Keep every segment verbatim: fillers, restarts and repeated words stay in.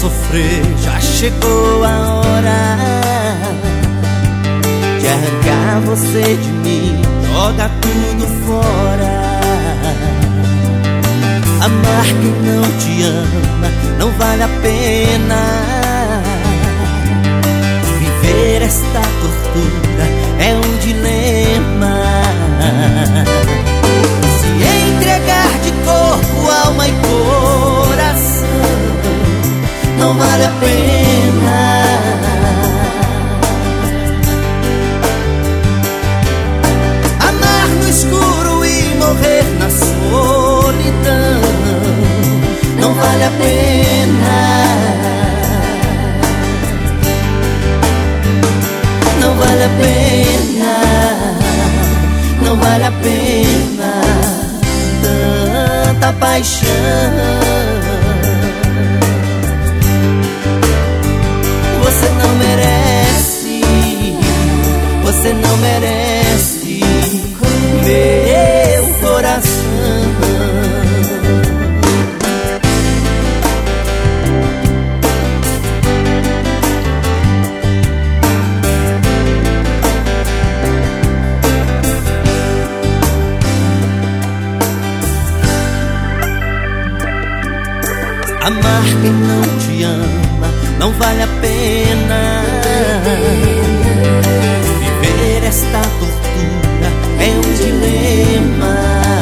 sofrer, já chegou a hora de arrancar você de mim, joga tudo fora. Amar quem não te ama não vale a pena. Viver esta tortura é um dilema. Se entregar de corpo, alma e coração não vale a pena. Amar no escuro e morrer na solidão não vale a pena. Não vale a pena. Não vale a pena tanta paixão. Você não merece, você não merece meu coração. Amar quem não te ama não vale a pena. Viver esta tortura é um dilema.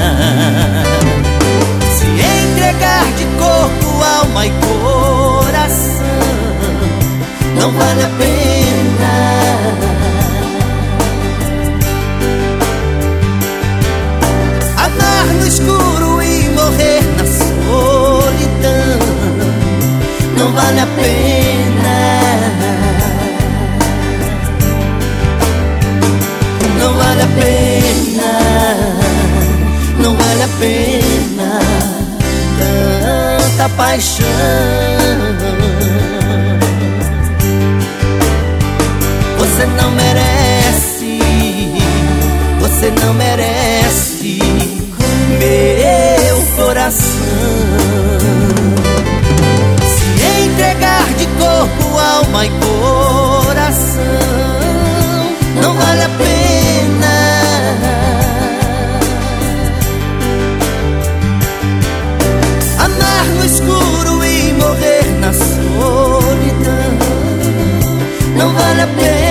Se entregar de corpo, alma e coração não vale a pena. Amar no escuro e morrer na solidão não vale a pena. Não vale a pena. Não vale a pena tanta paixão. Você não merece, você não merece meu coração. Entregar de corpo, alma e coração não vale a pena. Amar no escuro e morrer na solidão não vale a pena.